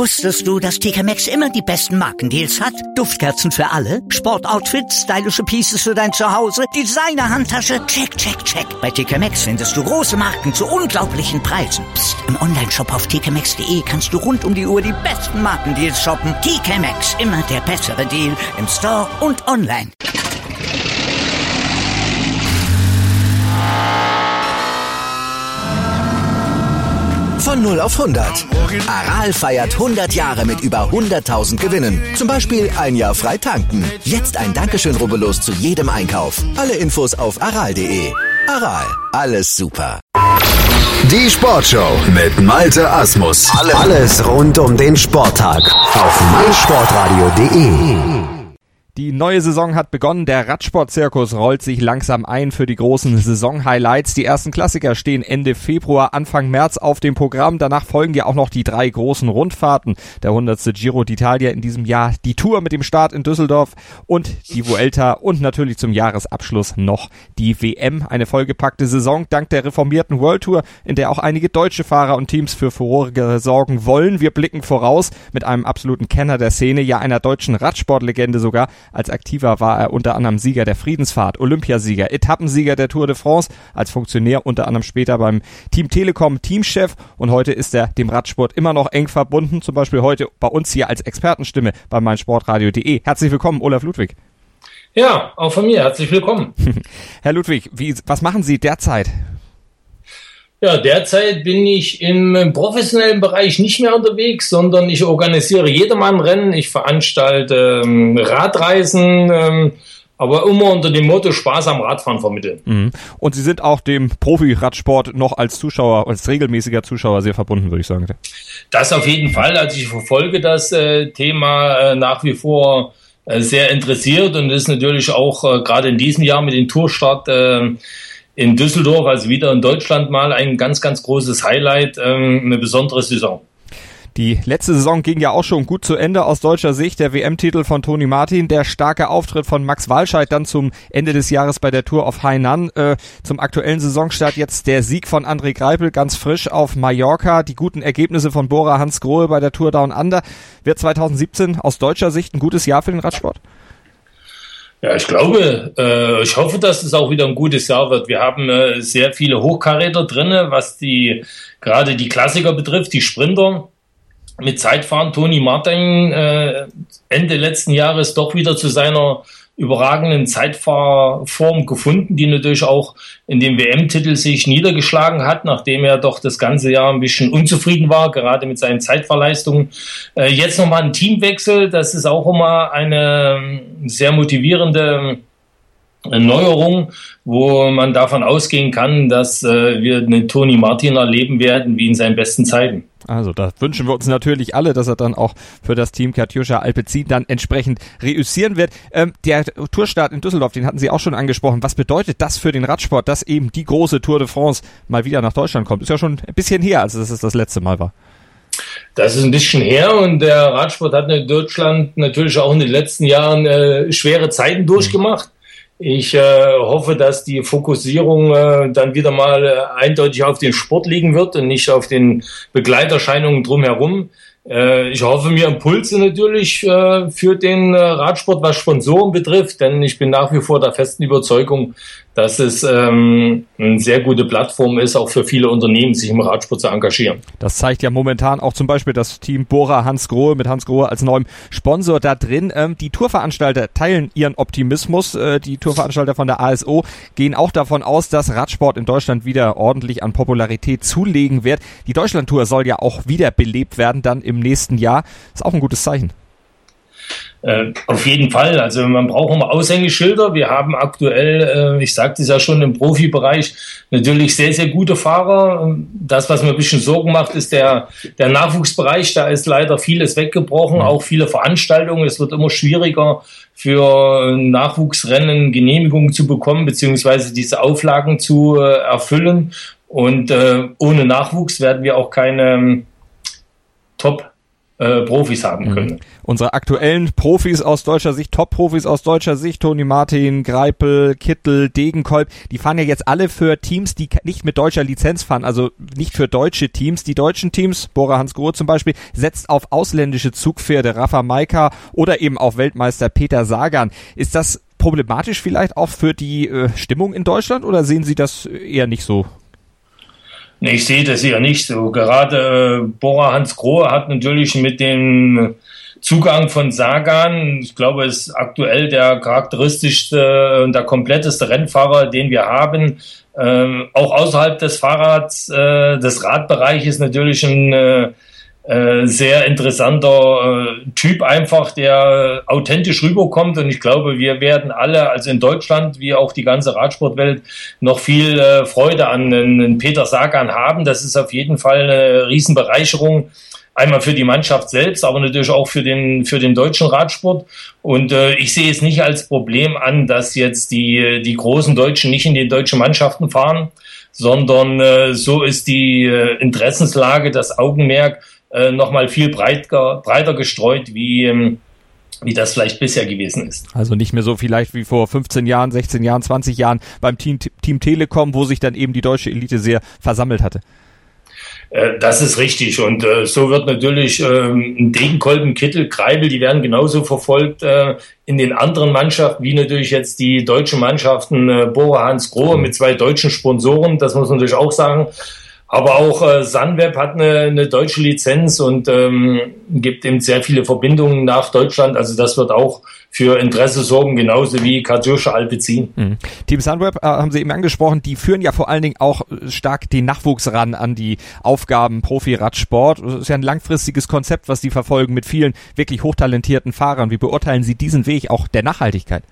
Wusstest du, dass TK Maxx immer die besten Markendeals hat? Duftkerzen für alle, Sportoutfits, stylische Pieces für dein Zuhause, Designer-Handtasche, check, check, check. Bei TK Maxx findest du große Marken zu unglaublichen Preisen. Psst. Im Onlineshop auf tkmaxx.de kannst du rund um die Uhr die besten Markendeals shoppen. TK Maxx, immer der bessere Deal im Store und online. Von 0 auf 100. Aral feiert 100 Jahre mit über 100.000 Gewinnen. Zum Beispiel ein Jahr frei tanken. Jetzt ein Dankeschön, rubbellos zu jedem Einkauf. Alle Infos auf aral.de. Aral, alles super. Die Sportshow mit Malte Asmus. Alles rund um den Sporttag auf meinsportradio.de. Die neue Saison hat begonnen, der Radsport-Zirkus rollt sich langsam ein für die großen Saison-Highlights. Die ersten Klassiker stehen Ende Februar, Anfang März auf dem Programm. Danach folgen ja auch noch die 3 großen Rundfahrten. Der 100. Giro d'Italia in diesem Jahr, die Tour mit dem Start in Düsseldorf und die Vuelta und natürlich zum Jahresabschluss noch die WM. Eine vollgepackte Saison dank der reformierten World Tour, in der auch einige deutsche Fahrer und Teams für Furore sorgen wollen. Wir blicken voraus mit einem absoluten Kenner der Szene, ja einer deutschen Radsportlegende sogar. Als Aktiver war er unter anderem Sieger der Friedensfahrt, Olympiasieger, Etappensieger der Tour de France, als Funktionär unter anderem später beim Team Telekom Teamchef und heute ist er dem Radsport immer noch eng verbunden, zum Beispiel heute bei uns hier als Expertenstimme bei meinsportradio.de. Herzlich willkommen, Olaf Ludwig. Ja, auch von mir, herzlich willkommen. Herr Ludwig, was machen Sie derzeit? Ja, derzeit bin ich im professionellen Bereich nicht mehr unterwegs, sondern ich organisiere Jedermann-Rennen, ich veranstalte Radreisen, aber immer unter dem Motto Spaß am Radfahren vermitteln. Mhm. Und Sie sind auch dem Profi-Radsport noch als Zuschauer, als regelmäßiger Zuschauer sehr verbunden, würde ich sagen. Das auf jeden Fall, also ich verfolge das Thema nach wie vor sehr interessiert und ist natürlich auch gerade in diesem Jahr mit dem Tourstart in Düsseldorf, also wieder in Deutschland mal ein ganz, ganz großes Highlight, eine besondere Saison. Die letzte Saison ging ja auch schon gut zu Ende aus deutscher Sicht. Der WM-Titel von Toni Martin, der starke Auftritt von Max Walscheid dann zum Ende des Jahres bei der Tour of Hainan. Zum aktuellen Saisonstart jetzt der Sieg von André Greipel ganz frisch auf Mallorca. Die guten Ergebnisse von Bora Hansgrohe bei der Tour Down Under. Wird 2017 aus deutscher Sicht ein gutes Jahr für den Radsport? Ja, ich glaube, ich hoffe, dass es auch wieder ein gutes Jahr wird. Wir haben sehr viele Hochkaräter drinne, was gerade die Klassiker betrifft, die Sprinter mit Zeitfahren. Toni Martin Ende letzten Jahres doch wieder zu seiner überragenden Zeitfahrform gefunden, die natürlich auch in dem WM-Titel sich niedergeschlagen hat, nachdem er doch das ganze Jahr ein bisschen unzufrieden war, gerade mit seinen Zeitfahrleistungen. Jetzt nochmal ein Teamwechsel, das ist auch immer eine sehr motivierende Neuerung, wo man davon ausgehen kann, dass wir einen Toni Martin erleben werden, wie in seinen besten Zeiten. Also da wünschen wir uns natürlich alle, dass er dann auch für das Team Katusha Alpecin dann entsprechend reüssieren wird. Der Tourstart in Düsseldorf, den hatten Sie auch schon angesprochen. Was bedeutet das für den Radsport, dass eben die große Tour de France mal wieder nach Deutschland kommt? Ist ja schon ein bisschen her, als es das letzte Mal war. Das ist ein bisschen her und der Radsport hat in Deutschland natürlich auch in den letzten Jahren schwere Zeiten durchgemacht. Ich hoffe, dass die Fokussierung dann wieder mal eindeutig auf den Sport liegen wird und nicht auf den Begleiterscheinungen drumherum. Ich hoffe mir Impulse natürlich für den Radsport, was Sponsoren betrifft, denn ich bin nach wie vor der festen Überzeugung, dass es eine sehr gute Plattform ist, auch für viele Unternehmen, sich im Radsport zu engagieren. Das zeigt ja momentan auch zum Beispiel das Team Bora Hansgrohe mit Hansgrohe als neuem Sponsor da drin. Die Tourveranstalter teilen ihren Optimismus. Die Tourveranstalter von der ASO gehen auch davon aus, dass Radsport in Deutschland wieder ordentlich an Popularität zulegen wird. Die Deutschlandtour soll ja auch wiederbelebt werden dann im nächsten Jahr. Ist auch ein gutes Zeichen. Auf jeden Fall. Also man braucht immer Aushängeschilder. Wir haben aktuell, ich sagte es ja schon, im Profibereich natürlich sehr, sehr gute Fahrer. Das, was mir ein bisschen Sorgen macht, ist der Nachwuchsbereich. Da ist leider vieles weggebrochen, auch viele Veranstaltungen. Es wird immer schwieriger für Nachwuchsrennen Genehmigungen zu bekommen, beziehungsweise diese Auflagen zu erfüllen. Und ohne Nachwuchs werden wir auch keine Profis haben können. Unsere aktuellen Profis aus deutscher Sicht, Top-Profis aus deutscher Sicht, Toni Martin, Greipel, Kittel, Degenkolb, die fahren ja jetzt alle für Teams, die nicht mit deutscher Lizenz fahren, also nicht für deutsche Teams. Die deutschen Teams, Bora Hansgrohe zum Beispiel, setzt auf ausländische Zugpferde, Rafa Majka oder eben auf Weltmeister Peter Sagan. Ist das problematisch vielleicht auch für die Stimmung in Deutschland oder sehen Sie das eher nicht so? Nee, ich sehe das eher nicht so. Gerade Bora Hansgrohe hat natürlich mit dem Zugang von Sagan, ich glaube, ist aktuell der charakteristischste und der kompletteste Rennfahrer, den wir haben. Auch außerhalb des Fahrrads, des Radbereiches natürlich ein sehr interessanter Typ einfach, der authentisch rüberkommt, und ich glaube, wir werden alle, also in Deutschland wie auch die ganze Radsportwelt, noch viel Freude an Peter Sagan haben. Das ist auf jeden Fall eine Riesenbereicherung, einmal für die Mannschaft selbst, aber natürlich auch für den deutschen Radsport, und ich sehe es nicht als Problem an, dass jetzt die großen Deutschen nicht in den deutschen Mannschaften fahren, sondern so ist die Interessenslage, das Augenmerk nochmal viel breiter gestreut, wie das vielleicht bisher gewesen ist. Also nicht mehr so vielleicht wie vor 15 Jahren, 16 Jahren, 20 Jahren beim Team Telekom, wo sich dann eben die deutsche Elite sehr versammelt hatte. Das ist richtig, und so wird natürlich Degenkolb, Kittel, Greipel, die werden genauso verfolgt in den anderen Mannschaften, wie natürlich jetzt die deutschen Mannschaften Bora Hansgrohe mit 2 deutschen Sponsoren, das muss man natürlich auch sagen. Aber auch Sunweb hat eine deutsche Lizenz und gibt eben sehr viele Verbindungen nach Deutschland. Also das wird auch für Interesse sorgen, genauso wie Katusha Alpecin. Team Sunweb haben Sie eben angesprochen, die führen ja vor allen Dingen auch stark den Nachwuchs ran an die Aufgaben Profi-Radsport. Das ist ja ein langfristiges Konzept, was Sie verfolgen mit vielen wirklich hochtalentierten Fahrern. Wie beurteilen Sie diesen Weg auch der Nachhaltigkeit?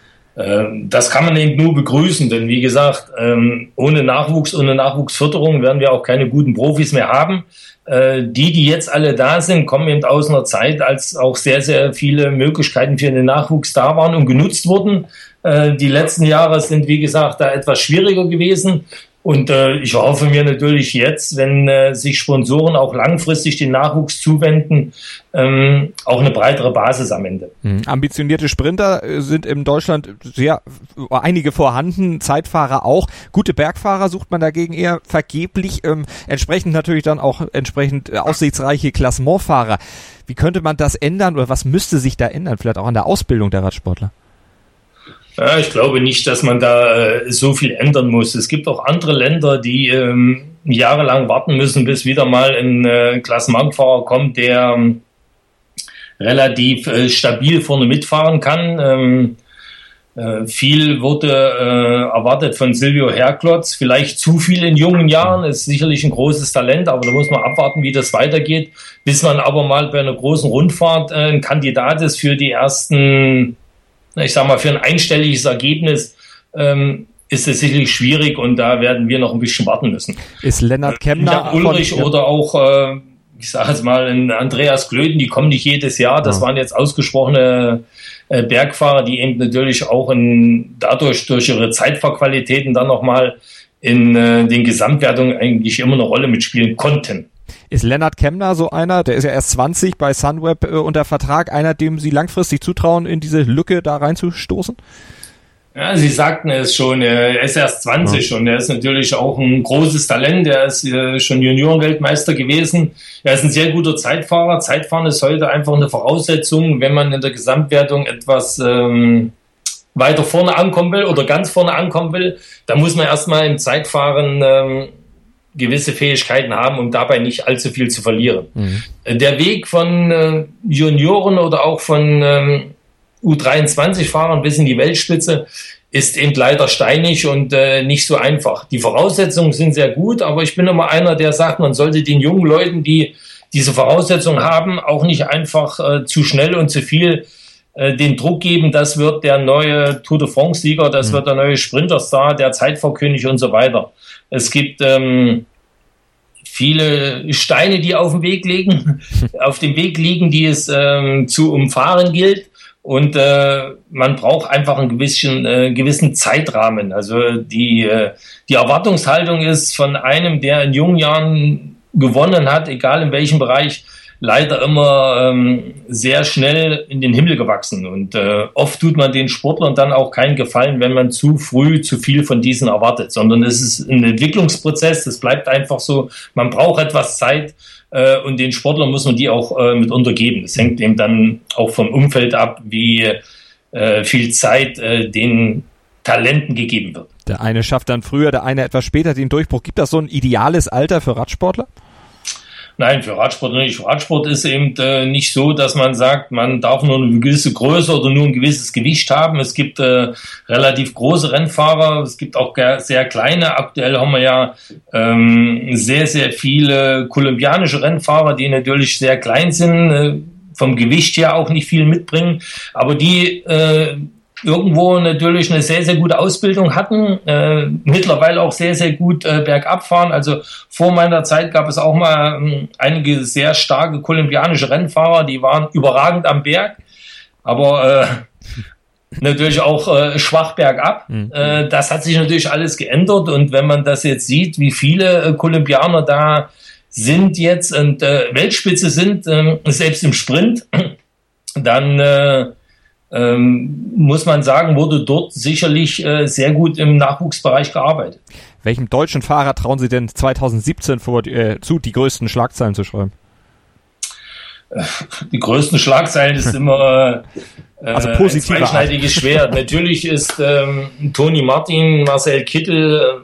Das kann man eben nur begrüßen, denn wie gesagt, ohne Nachwuchs, ohne Nachwuchsförderung werden wir auch keine guten Profis mehr haben. Die jetzt alle da sind, kommen eben aus einer Zeit, als auch sehr, sehr viele Möglichkeiten für den Nachwuchs da waren und genutzt wurden. Die letzten Jahre sind, wie gesagt, da etwas schwieriger gewesen. Und ich hoffe mir natürlich jetzt, wenn sich Sponsoren auch langfristig den Nachwuchs zuwenden, auch eine breitere Basis am Ende. Ambitionierte Sprinter sind in Deutschland einige vorhanden, Zeitfahrer auch. Gute Bergfahrer sucht man dagegen eher vergeblich, entsprechend natürlich dann auch entsprechend aussichtsreiche Klassementfahrer. Wie könnte man das ändern oder was müsste sich da ändern, vielleicht auch an der Ausbildung der Radsportler? Ja, ich glaube nicht, dass man da so viel ändern muss. Es gibt auch andere Länder, die jahrelang warten müssen, bis wieder mal ein Klassementfahrer kommt, der relativ stabil vorne mitfahren kann. Viel wurde erwartet von Silvio Herklotz, vielleicht zu viel in jungen Jahren, ist sicherlich ein großes Talent, aber da muss man abwarten, wie das weitergeht, bis man aber mal bei einer großen Rundfahrt ein Kandidat ist für die ersten, ich sag mal, für ein einstelliges Ergebnis, ist es sicherlich schwierig, und da werden wir noch ein bisschen warten müssen. Ist Lennart Kemner Ulrich oder auch, ich sage jetzt mal, ein Andreas Klöden, die kommen nicht jedes Jahr. Das waren jetzt ausgesprochene Bergfahrer, die eben natürlich auch dadurch durch ihre Zeitfahrqualitäten dann nochmal in den Gesamtwertungen eigentlich immer eine Rolle mitspielen konnten. Ist Lennart Kemner so einer, der ist ja erst 20 bei Sunweb unter Vertrag, einer, dem Sie langfristig zutrauen, in diese Lücke da reinzustoßen? Ja, Sie sagten es schon, er ist erst 20 und er ist natürlich auch ein großes Talent. Er ist schon Juniorenweltmeister gewesen. Er ist ein sehr guter Zeitfahrer. Zeitfahren ist heute einfach eine Voraussetzung, wenn man in der Gesamtwertung etwas weiter vorne ankommen will oder ganz vorne ankommen will. Da muss man erstmal im Zeitfahren gewisse Fähigkeiten haben, um dabei nicht allzu viel zu verlieren. Der Weg von Junioren oder auch von U23-Fahrern bis in die Weltspitze ist eben leider steinig und nicht so einfach. Die Voraussetzungen sind sehr gut, aber ich bin immer einer, der sagt, man sollte den jungen Leuten, die diese Voraussetzungen haben, auch nicht einfach zu schnell und zu viel den Druck geben, das wird der neue Tour de France-Sieger, das wird der neue Sprinterstar, der Zeitfahrkönig und so weiter. Es gibt viele Steine, die auf dem Weg liegen, die es zu umfahren gilt. Und man braucht einfach einen gewissen Zeitrahmen. Also die Erwartungshaltung ist von einem, der in jungen Jahren gewonnen hat, egal in welchem Bereich, leider immer sehr schnell in den Himmel gewachsen. Und oft tut man den Sportlern dann auch keinen Gefallen, wenn man zu früh zu viel von diesen erwartet, sondern es ist ein Entwicklungsprozess, das bleibt einfach so. Man braucht etwas Zeit und den Sportlern muss man die auch mit untergeben. Das hängt eben dann auch vom Umfeld ab, wie viel Zeit den Talenten gegeben wird. Der eine schafft dann früher, der eine etwas später den Durchbruch. Gibt das so ein ideales Alter für Radsportler? Nein, für Radsport nicht. Radsport ist eben nicht so, dass man sagt, man darf nur eine gewisse Größe oder nur ein gewisses Gewicht haben. Es gibt relativ große Rennfahrer, es gibt auch sehr kleine. Aktuell haben wir ja sehr, sehr viele kolumbianische Rennfahrer, die natürlich sehr klein sind, vom Gewicht her auch nicht viel mitbringen, aber die irgendwo natürlich eine sehr, sehr gute Ausbildung hatten, mittlerweile auch sehr, sehr gut bergab fahren. Also vor meiner Zeit gab es auch mal einige sehr starke kolumbianische Rennfahrer, die waren überragend am Berg, aber natürlich auch schwach bergab. Das hat sich natürlich alles geändert und wenn man das jetzt sieht, wie viele Kolumbianer da sind jetzt und Weltspitze sind, selbst im Sprint, dann muss man sagen, wurde dort sicherlich sehr gut im Nachwuchsbereich gearbeitet. Welchem deutschen Fahrer trauen Sie denn 2017 zu, die größten Schlagzeilen zu schreiben? Die größten Schlagzeilen ist immer also ein zweischneidiges Schwert. Natürlich ist Toni Martin, Marcel Kittel,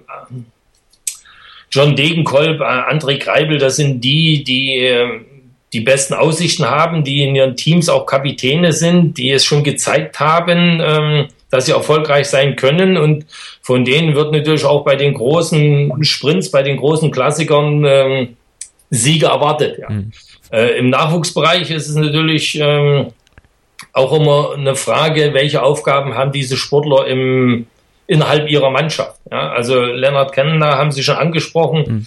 John Degenkolb, André Greipel, das sind die besten Aussichten haben, die in ihren Teams auch Kapitäne sind, die es schon gezeigt haben, dass sie erfolgreich sein können. Und von denen wird natürlich auch bei den großen Sprints, bei den großen Klassikern Siege erwartet. Ja. Im Nachwuchsbereich ist es natürlich auch immer eine Frage, welche Aufgaben haben diese Sportler innerhalb ihrer Mannschaft. Ja, also Lennart Kenner haben Sie schon angesprochen,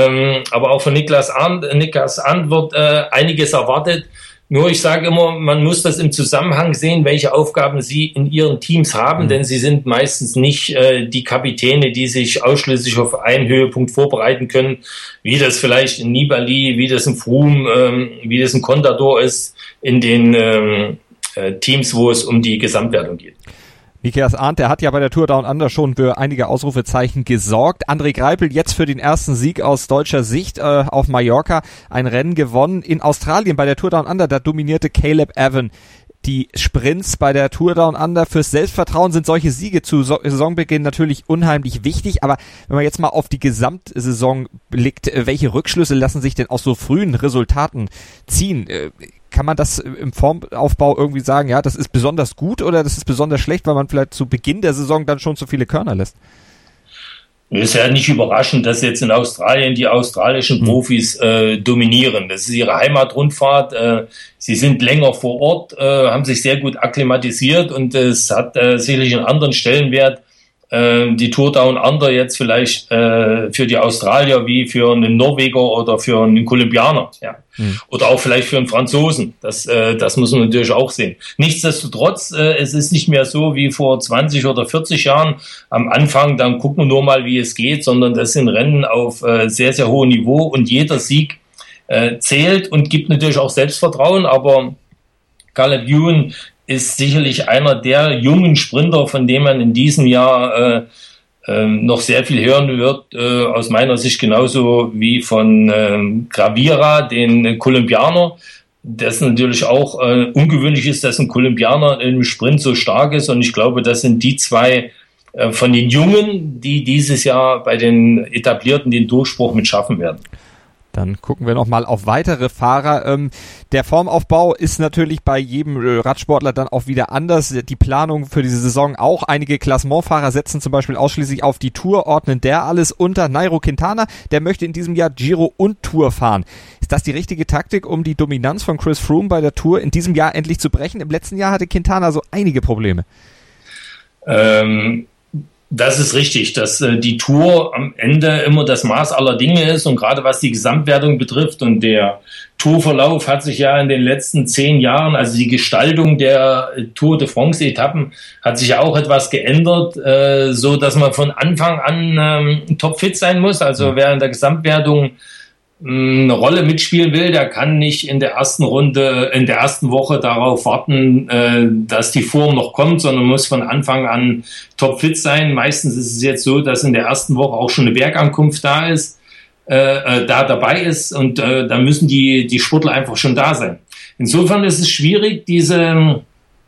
aber auch von Niklas Arndt wird einiges erwartet. Nur ich sage immer, man muss das im Zusammenhang sehen, welche Aufgaben sie in ihren Teams haben, denn sie sind meistens nicht die Kapitäne, die sich ausschließlich auf einen Höhepunkt vorbereiten können, wie das vielleicht in Nibali, wie das in Froome, wie das in Contador ist, in den Teams, wo es um die Gesamtwertung geht. Niklas Arndt, der hat ja bei der Tour Down Under schon für einige Ausrufezeichen gesorgt. André Greipel jetzt für den ersten Sieg aus deutscher Sicht auf Mallorca, ein Rennen gewonnen. In Australien bei der Tour Down Under, da dominierte Caleb Evan die Sprints bei der Tour Down Under. Fürs Selbstvertrauen sind solche Siege zu Saisonbeginn natürlich unheimlich wichtig, aber wenn man jetzt mal auf die Gesamtsaison blickt, welche Rückschlüsse lassen sich denn aus so frühen Resultaten ziehen? Kann man das im Formaufbau irgendwie sagen, ja, das ist besonders gut oder das ist besonders schlecht, weil man vielleicht zu Beginn der Saison dann schon zu viele Körner lässt? Es ist ja nicht überraschend, dass jetzt in Australien die australischen Profis dominieren. Das ist ihre Heimatrundfahrt. Sie sind länger vor Ort, haben sich sehr gut akklimatisiert und es hat sicherlich einen anderen Stellenwert, die Tour Down Under jetzt vielleicht für die Australier wie für einen Norweger oder für einen Kolumbianer, ja. Oder auch vielleicht für einen Franzosen. Das muss man natürlich auch sehen. Nichtsdestotrotz, es ist nicht mehr so wie vor 20 oder 40 Jahren am Anfang, dann gucken wir nur mal, wie es geht, sondern das sind Rennen auf sehr, sehr hohem Niveau und jeder Sieg zählt und gibt natürlich auch Selbstvertrauen, aber Caleb Ewan ist sicherlich einer der jungen Sprinter, von dem man in diesem Jahr noch sehr viel hören wird, aus meiner Sicht genauso wie von Gravira, den Kolumbianer. Das natürlich auch ungewöhnlich ist, dass ein Kolumbianer im Sprint so stark ist und ich glaube, das sind die zwei von den Jungen, die dieses Jahr bei den Etablierten den Durchbruch mit schaffen werden. Dann gucken wir nochmal auf weitere Fahrer. Der Formaufbau ist natürlich bei jedem Radsportler dann auch wieder anders. Die Planung für diese Saison auch. Einige Klassementfahrer setzen zum Beispiel ausschließlich auf die Tour, ordnen der alles unter. Nairo Quintana, der möchte in diesem Jahr Giro und Tour fahren. Ist das die richtige Taktik, um die Dominanz von Chris Froome bei der Tour in diesem Jahr endlich zu brechen? Im letzten Jahr hatte Quintana so einige Probleme. Das ist richtig, dass die Tour am Ende immer das Maß aller Dinge ist und gerade was die Gesamtwertung betrifft und der Tourverlauf hat sich ja in den letzten 10 Jahren, also die Gestaltung der Tour de France Etappen hat sich ja auch etwas geändert, so dass man von Anfang an topfit sein muss, also wer in der Gesamtwertung eine Rolle mitspielen will, der kann nicht in der ersten Woche darauf warten, dass die Form noch kommt, sondern muss von Anfang an topfit sein. Meistens ist es jetzt so, dass in der ersten Woche auch schon eine Bergankunft dabei ist und da müssen die Sportler einfach schon da sein. Insofern ist es schwierig, diese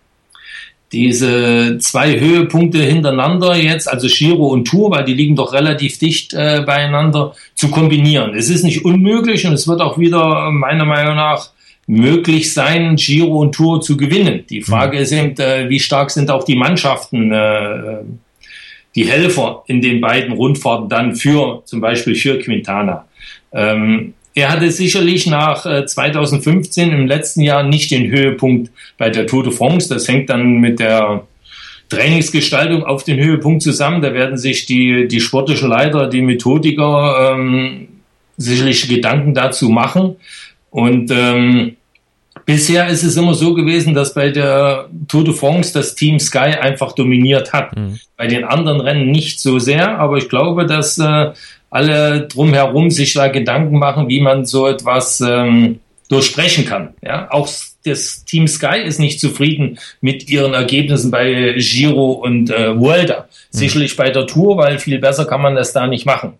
2 Höhepunkte hintereinander jetzt, also Giro und Tour, weil die liegen doch relativ dicht beieinander, zu kombinieren. Es ist nicht unmöglich und es wird auch wieder meiner Meinung nach möglich sein, Giro und Tour zu gewinnen. Die Frage ist eben, wie stark sind auch die Mannschaften, die Helfer in den beiden Rundfahrten dann zum Beispiel für Quintana. Er hatte sicherlich nach 2015 im letzten Jahr nicht den Höhepunkt bei der Tour de France. Das hängt dann mit der Trainingsgestaltung auf den Höhepunkt zusammen. Da werden sich die sportlichen Leiter, die Methodiker sicherlich Gedanken dazu machen. Und bisher ist es immer so gewesen, dass bei der Tour de France das Team Sky einfach dominiert hat. Bei den anderen Rennen nicht so sehr, aber ich glaube, dass alle drumherum sich da Gedanken machen, wie man so etwas durchbrechen kann. Ja, auch das Team Sky ist nicht zufrieden mit ihren Ergebnissen bei Giro und Vuelta. Sicherlich bei der Tour, weil viel besser kann man das da nicht machen.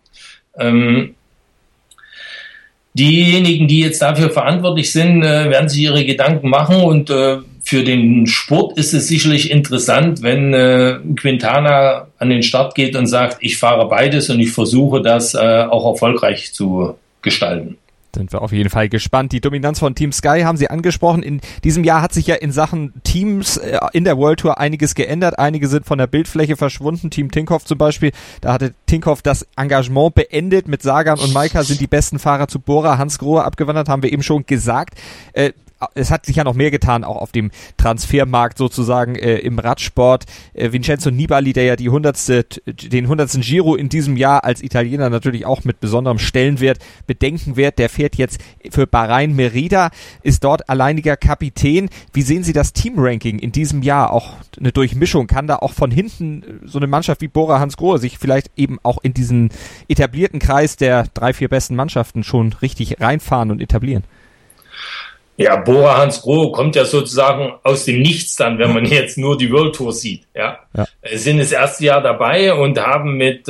Diejenigen, die jetzt dafür verantwortlich sind, werden sich ihre Gedanken machen und für den Sport ist es sicherlich interessant, wenn Quintana an den Start geht und sagt, ich fahre beides und ich versuche das auch erfolgreich zu gestalten. Sind wir auf jeden Fall gespannt. Die Dominanz von Team Sky haben Sie angesprochen. In diesem Jahr hat sich ja in Sachen Teams in der World Tour einiges geändert. Einige sind von der Bildfläche verschwunden. Team Tinkoff zum Beispiel. Da hatte Tinkoff das Engagement beendet. Mit Sagan und Maika sind die besten Fahrer zu Bora Hansgrohe abgewandert, haben wir eben schon gesagt. Es hat sich ja noch mehr getan, auch auf dem Transfermarkt sozusagen im Radsport. Vincenzo Nibali, der ja den 100. Giro in diesem Jahr als Italiener natürlich auch mit besonderem Stellenwert bedenken wird, der fährt jetzt für Bahrain Merida, ist dort alleiniger Kapitän. Wie sehen Sie das Teamranking in diesem Jahr? Auch eine Durchmischung, kann da auch von hinten so eine Mannschaft wie Bora Hansgrohe sich vielleicht eben auch in diesen etablierten Kreis der 3-4 besten Mannschaften schon richtig reinfahren und etablieren? Ja, Bora Hansgrohe kommt ja sozusagen aus dem Nichts dann, wenn man jetzt nur die World Tour sieht. Ja. Sind das erste Jahr dabei und haben mit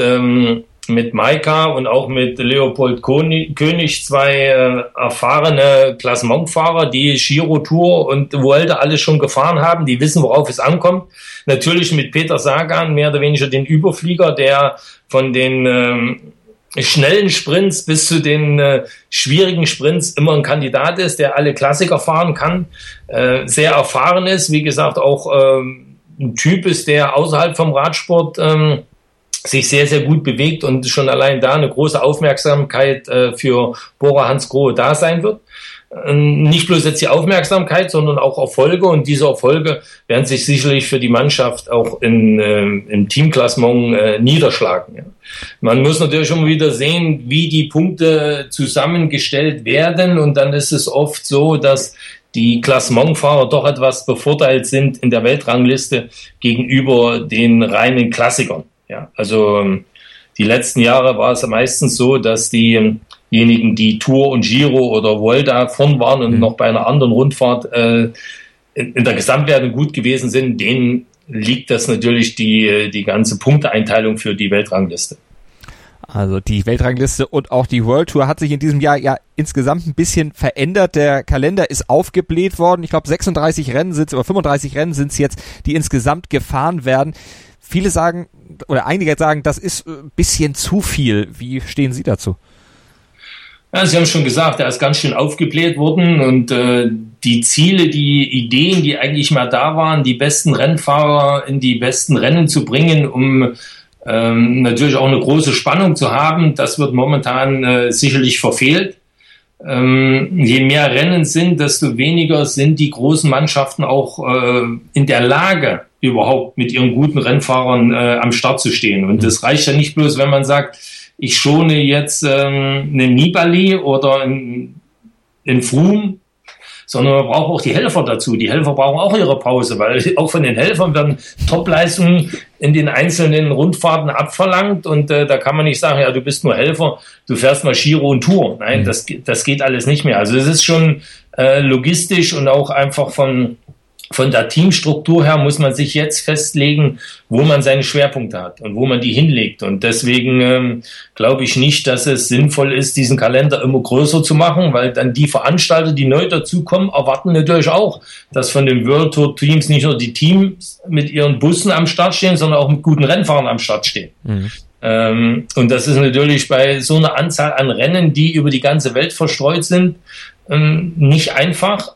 Maika und auch mit Leopold König 2 erfahrene Klassementfahrer, die Giro, Tour und Vuelta alles schon gefahren haben, die wissen, worauf es ankommt. Natürlich mit Peter Sagan mehr oder weniger den Überflieger, der von den schnellen Sprints bis zu den schwierigen Sprints immer ein Kandidat ist, der alle Klassiker fahren kann, sehr erfahren ist, wie gesagt auch ein Typ ist, der außerhalb vom Radsport sich sehr, sehr gut bewegt und schon allein da eine große Aufmerksamkeit für Bora Hansgrohe da sein wird. Nicht bloß jetzt die Aufmerksamkeit, sondern auch Erfolge und diese Erfolge werden sich sicherlich für die Mannschaft auch im Teamklassement niederschlagen. Ja. Man muss natürlich immer wieder sehen, wie die Punkte zusammengestellt werden und dann ist es oft so, dass die Klassementfahrer doch etwas bevorteilt sind in der Weltrangliste gegenüber den reinen Klassikern. Ja. Also die letzten Jahre war es meistens so, dass diejenigen, die Tour und Giro oder Vuelta vorn waren und noch bei einer anderen Rundfahrt in der Gesamtwertung gut gewesen sind, denen liegt das natürlich die ganze Punkteeinteilung für die Weltrangliste. Also die Weltrangliste und auch die World Tour hat sich in diesem Jahr ja insgesamt ein bisschen verändert. Der Kalender ist aufgebläht worden. Ich glaube 35 Rennen sind es, oder 35 Rennen sind es jetzt, die insgesamt gefahren werden. Viele sagen, oder einige sagen, das ist ein bisschen zu viel. Wie stehen Sie dazu? Ja, Sie haben schon gesagt, er ist ganz schön aufgebläht worden und die Ziele, die Ideen, die eigentlich mal da waren, die besten Rennfahrer in die besten Rennen zu bringen, um natürlich auch eine große Spannung zu haben, das wird momentan sicherlich verfehlt. Je mehr Rennen sind, desto weniger sind die großen Mannschaften auch in der Lage, überhaupt mit ihren guten Rennfahrern am Start zu stehen. Und das reicht ja nicht bloß, wenn man sagt, ich schone jetzt einen Nibali oder einen Froome, sondern man braucht auch die Helfer dazu. Die Helfer brauchen auch ihre Pause, weil auch von den Helfern werden Topleistungen in den einzelnen Rundfahrten abverlangt und da kann man nicht sagen, ja, du bist nur Helfer, du fährst mal Giro und Tour. Nein, das geht alles nicht mehr. Also es ist schon logistisch und auch einfach von der Teamstruktur her muss man sich jetzt festlegen, wo man seine Schwerpunkte hat und wo man die hinlegt. Und deswegen glaube ich nicht, dass es sinnvoll ist, diesen Kalender immer größer zu machen, weil dann die Veranstalter, die neu dazukommen, erwarten natürlich auch, dass von den World Tour Teams nicht nur die Teams mit ihren Bussen am Start stehen, sondern auch mit guten Rennfahrern am Start stehen. Mhm. Und das ist natürlich bei so einer Anzahl an Rennen, die über die ganze Welt verstreut sind, nicht einfach,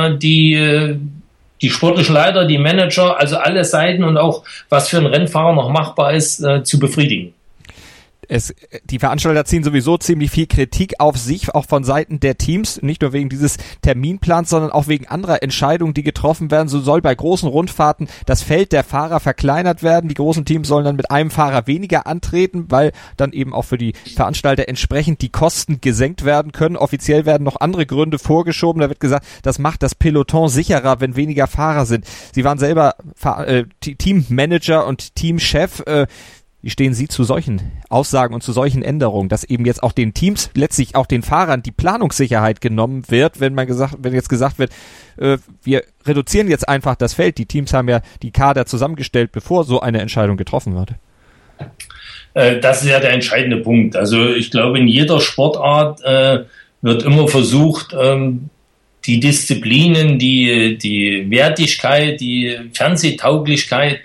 die sportlichen Leiter, die Manager, also alle Seiten und auch was für einen Rennfahrer noch machbar ist, zu befriedigen. Die Veranstalter ziehen sowieso ziemlich viel Kritik auf sich, auch von Seiten der Teams, nicht nur wegen dieses Terminplans, sondern auch wegen anderer Entscheidungen, die getroffen werden. So soll bei großen Rundfahrten das Feld der Fahrer verkleinert werden. Die großen Teams sollen dann mit einem Fahrer weniger antreten, weil dann eben auch für die Veranstalter entsprechend die Kosten gesenkt werden können. Offiziell werden noch andere Gründe vorgeschoben. Da wird gesagt, das macht das Peloton sicherer, wenn weniger Fahrer sind. Sie waren selber Teammanager und Teamchef. Wie stehen Sie zu solchen Aussagen und zu solchen Änderungen, dass eben jetzt auch den Teams, letztlich auch den Fahrern die Planungssicherheit genommen wird, wenn jetzt gesagt wird, wir reduzieren jetzt einfach das Feld. Die Teams haben ja die Kader zusammengestellt, bevor so eine Entscheidung getroffen wurde. Das ist ja der entscheidende Punkt. Also ich glaube, in jeder Sportart wird immer versucht, die Disziplinen, die Wertigkeit, die Fernsehtauglichkeit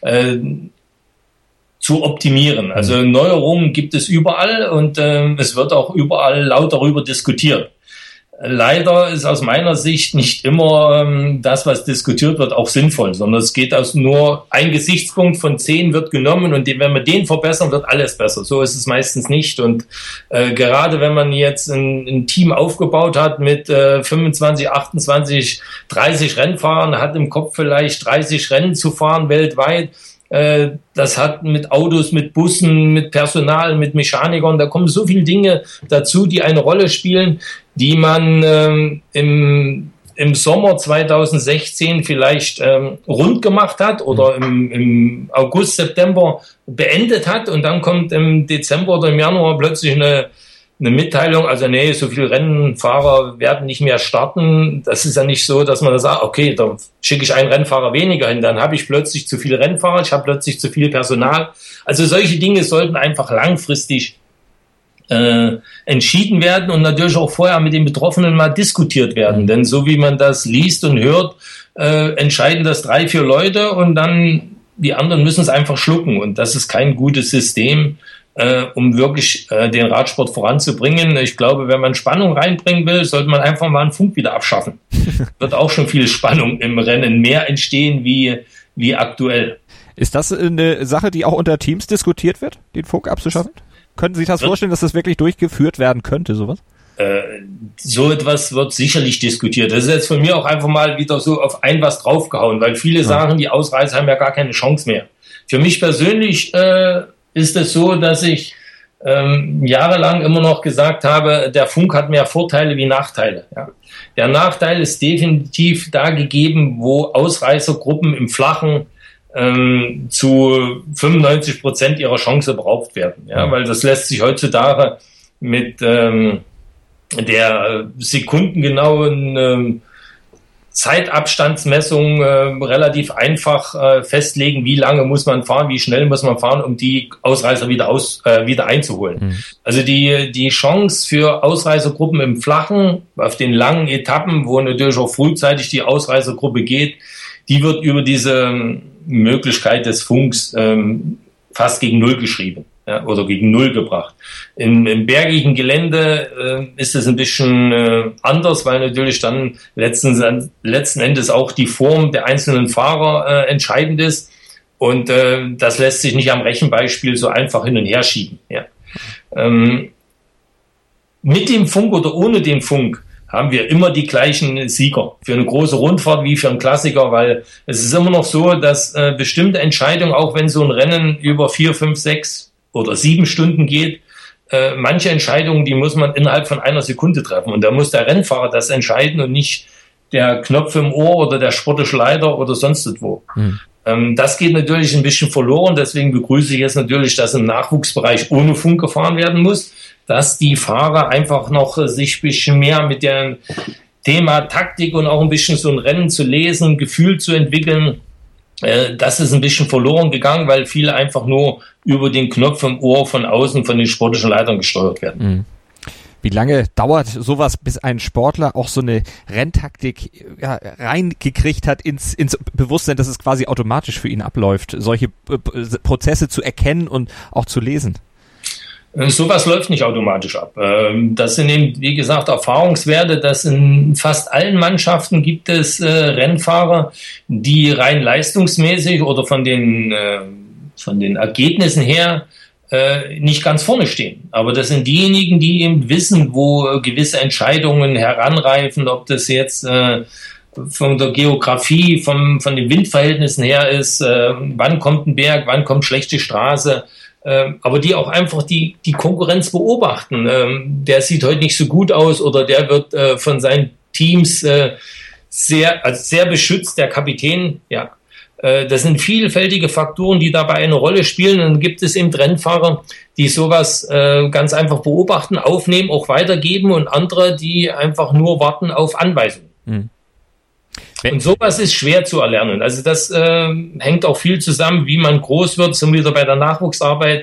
zu optimieren. Also Neuerungen gibt es überall und es wird auch überall laut darüber diskutiert. Leider ist aus meiner Sicht nicht immer das, was diskutiert wird, auch sinnvoll, sondern es geht aus nur ein Gesichtspunkt von 10 wird genommen und wenn wir den verbessern, wird alles besser. So ist es meistens nicht und gerade wenn man jetzt ein Team aufgebaut hat mit 25, 28, 30 Rennfahrern, hat im Kopf vielleicht 30 Rennen zu fahren weltweit. Das hat mit Autos, mit Bussen, mit Personal, mit Mechanikern, da kommen so viele Dinge dazu, die eine Rolle spielen, die man im Sommer 2016 vielleicht rund gemacht hat oder im August, September beendet hat und dann kommt im Dezember oder im Januar plötzlich eine Mitteilung, also nee, so viele Rennfahrer werden nicht mehr starten. Das ist ja nicht so, dass man da sagt, okay, da schicke ich einen Rennfahrer weniger hin, dann habe ich plötzlich zu viele Rennfahrer, ich habe plötzlich zu viel Personal. Also solche Dinge sollten einfach langfristig entschieden werden und natürlich auch vorher mit den Betroffenen mal diskutiert werden. Denn so wie man das liest und hört, entscheiden das 3, 4 Leute und dann die anderen müssen es einfach schlucken. Und das ist kein gutes System, um wirklich den Radsport voranzubringen. Ich glaube, wenn man Spannung reinbringen will, sollte man einfach mal einen Funk wieder abschaffen. Wird auch schon viel Spannung im Rennen mehr entstehen wie aktuell. Ist das eine Sache, die auch unter Teams diskutiert wird, den Funk abzuschaffen? Könnten Sie sich das vorstellen, dass das wirklich durchgeführt werden könnte, sowas? So etwas wird sicherlich diskutiert. Das ist jetzt von mir auch einfach mal wieder so auf ein was draufgehauen, weil viele sagen, die Ausreißer haben ja gar keine Chance mehr. Für mich persönlich ist es so, dass ich jahrelang immer noch gesagt habe, der Funk hat mehr Vorteile wie Nachteile. Ja. Der Nachteil ist definitiv da gegeben, wo Ausreißergruppen im Flachen zu 95% ihrer Chance beraubt werden. Ja, weil das lässt sich heutzutage mit der sekundengenauen Zeitabstandsmessung relativ einfach festlegen, wie lange muss man fahren, wie schnell muss man fahren, um die Ausreißer wieder einzuholen. Also die Chance für Ausreißergruppen im Flachen, auf den langen Etappen, wo natürlich auch frühzeitig die Ausreißergruppe geht, die wird über diese Möglichkeit des Funks fast gegen Null geschrieben, ja, oder gegen Null gebracht. Im bergigen Gelände ist es ein bisschen anders, weil natürlich dann letzten Endes auch die Form der einzelnen Fahrer entscheidend ist und das lässt sich nicht am Rechenbeispiel so einfach hin und her schieben. Ja. Mit dem Funk oder ohne den Funk haben wir immer die gleichen Sieger für eine große Rundfahrt wie für einen Klassiker, weil es ist immer noch so, dass bestimmte Entscheidungen, auch wenn so ein Rennen über 4, 5, 6 oder 7 Stunden geht, manche Entscheidungen, die muss man innerhalb von einer Sekunde treffen und da muss der Rennfahrer das entscheiden und nicht der Knopf im Ohr oder der sportliche Leiter oder sonst wo. Das geht natürlich ein bisschen verloren, deswegen begrüße ich jetzt natürlich, dass im Nachwuchsbereich ohne Funk gefahren werden muss, dass die Fahrer einfach noch sich ein bisschen mehr mit dem Thema Taktik und auch ein bisschen so ein Rennen zu lesen, Gefühl zu entwickeln. Das ist ein bisschen verloren gegangen, weil viele einfach nur über den Knopf im Ohr von außen von den sportlichen Leitern gesteuert werden. Wie lange dauert sowas, bis ein Sportler auch so eine Renntaktik reingekriegt hat ins Bewusstsein, dass es quasi automatisch für ihn abläuft, solche Prozesse zu erkennen und auch zu lesen? Sowas läuft nicht automatisch ab. Das sind eben, wie gesagt, Erfahrungswerte, dass in fast allen Mannschaften gibt es Rennfahrer, die rein leistungsmäßig oder von den Ergebnissen her nicht ganz vorne stehen. Aber das sind diejenigen, die eben wissen, wo gewisse Entscheidungen heranreifen, ob das jetzt von der Geografie, von den Windverhältnissen her ist, wann kommt ein Berg, wann kommt schlechte Straße, aber die auch einfach die Konkurrenz beobachten. Der sieht heute nicht so gut aus oder der wird von seinen Teams sehr beschützt, der Kapitän, ja. Das sind vielfältige Faktoren, die dabei eine Rolle spielen. Und dann gibt es eben Rennfahrer, die sowas ganz einfach beobachten, aufnehmen, auch weitergeben und andere, die einfach nur warten auf Anweisungen. Und sowas ist schwer zu erlernen. Also das hängt auch viel zusammen, wie man groß wird, sind wir wieder bei der Nachwuchsarbeit.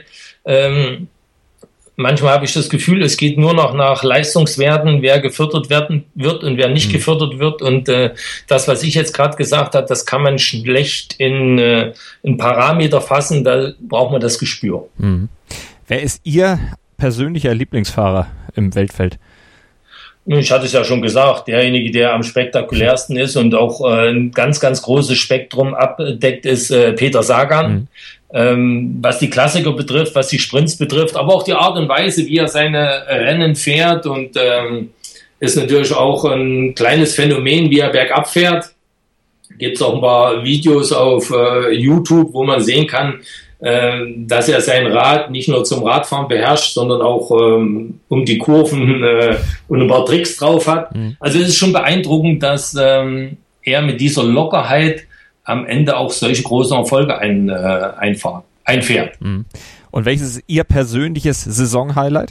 Manchmal habe ich das Gefühl, es geht nur noch nach Leistungswerten, wer gefördert werden wird und wer nicht gefördert wird. Und das, was ich jetzt gerade gesagt habe, das kann man schlecht in Parameter fassen. Da braucht man das Gespür. Wer ist Ihr persönlicher Lieblingsfahrer im Weltfeld? Ich hatte es ja schon gesagt, derjenige, der am spektakulärsten ist und auch ein ganz, ganz großes Spektrum abdeckt, ist Peter Sagan. Was die Klassiker betrifft, was die Sprints betrifft, aber auch die Art und Weise, wie er seine Rennen fährt und ist natürlich auch ein kleines Phänomen, wie er bergab fährt. Gibt es auch ein paar Videos auf YouTube, wo man sehen kann, dass er sein Rad nicht nur zum Radfahren beherrscht, sondern auch um die Kurven und ein paar Tricks drauf hat. Also es ist schon beeindruckend, dass er mit dieser Lockerheit am Ende auch solche großen Erfolge einfährt. Und welches ist Ihr persönliches Saisonhighlight?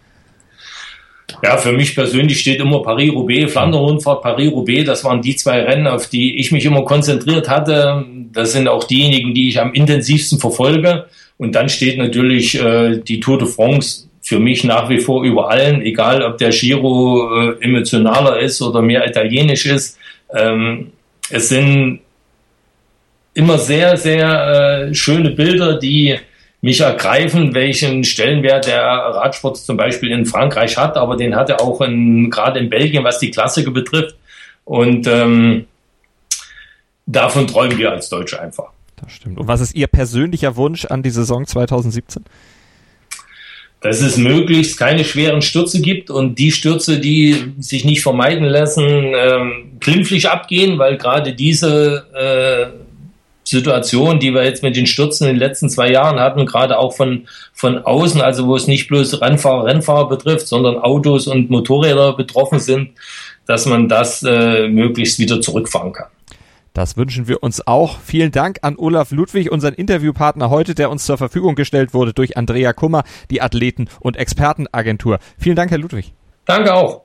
Ja, für mich persönlich steht immer Paris-Roubaix, Flandern-Rundfahrt, Paris-Roubaix. Das waren die zwei Rennen, auf die ich mich immer konzentriert hatte. Das sind auch diejenigen, die ich am intensivsten verfolge. Und dann steht natürlich die Tour de France für mich nach wie vor über allen, egal ob der Giro emotionaler ist oder mehr italienisch ist. Es sind immer sehr, sehr schöne Bilder, die mich ergreifen, welchen Stellenwert der Radsport zum Beispiel in Frankreich hat, aber den hat er auch gerade in Belgien, was die Klassiker betrifft. Und davon träumen wir als Deutsche einfach. Das stimmt. Und was ist Ihr persönlicher Wunsch an die Saison 2017? Dass es möglichst keine schweren Stürze gibt und die Stürze, die sich nicht vermeiden lassen, glimpflich abgehen, weil gerade diese Situation, die wir jetzt mit den Stürzen in den letzten 2 Jahren hatten, gerade auch von außen, also wo es nicht bloß Rennfahrer betrifft, sondern Autos und Motorräder betroffen sind, dass man das möglichst wieder zurückfahren kann. Das wünschen wir uns auch. Vielen Dank an Olaf Ludwig, unseren Interviewpartner heute, der uns zur Verfügung gestellt wurde durch Andrea Kummer, die Athleten- und Expertenagentur. Vielen Dank, Herr Ludwig. Danke auch.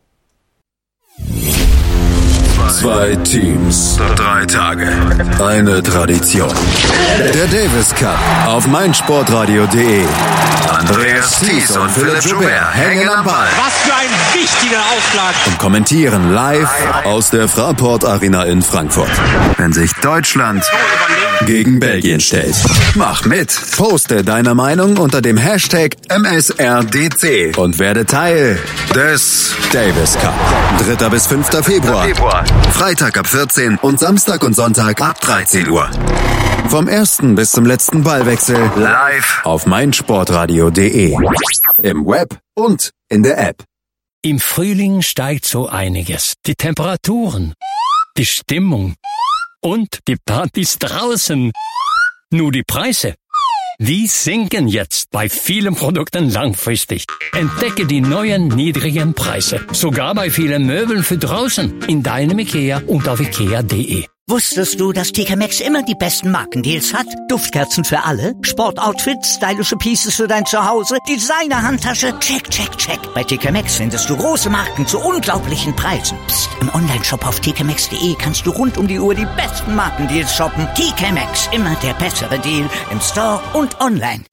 2 Teams, 3 Tage, eine Tradition. Der Davis Cup auf meinsportradio.de. Andreas Thies und Philipp Joubert hängen am Ball. Was für ein wichtiger Aufschlag. Und kommentieren live aus der Fraport Arena in Frankfurt. Wenn sich Deutschland gegen Belgien stellt. Mach mit. Poste deine Meinung unter dem Hashtag MSRDC und werde Teil des Davis Cup. 3. bis 5. Februar. Freitag ab 14 und Samstag und Sonntag ab 13 Uhr. Vom ersten bis zum letzten Ballwechsel live auf meinsportradio.de. Im Web und in der App. Im Frühling steigt so einiges. Die Temperaturen, die Stimmung und die Partys draußen. Nur die Preise, Die sinken jetzt bei vielen Produkten langfristig. Entdecke die neuen niedrigen Preise. Sogar bei vielen Möbeln für draußen. In deinem IKEA und auf ikea.de. Wusstest du, dass TK Maxx immer die besten Markendeals hat? Duftkerzen für alle, Sportoutfits, stylische Pieces für dein Zuhause, Designer-Handtasche, check, check, check. Bei TK Maxx findest du große Marken zu unglaublichen Preisen. Psst. Im Onlineshop auf tkmaxx.de kannst du rund um die Uhr die besten Markendeals shoppen. TK Maxx, immer der bessere Deal im Store und online.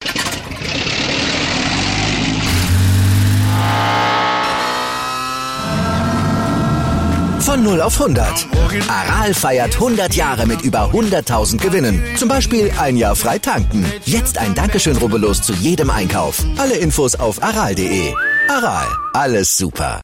Von 0 auf 100. Aral feiert 100 Jahre mit über 100.000 Gewinnen. Zum Beispiel ein Jahr frei tanken. Jetzt ein Dankeschön, rubbellos zu jedem Einkauf. Alle Infos auf aral.de. Aral, alles super.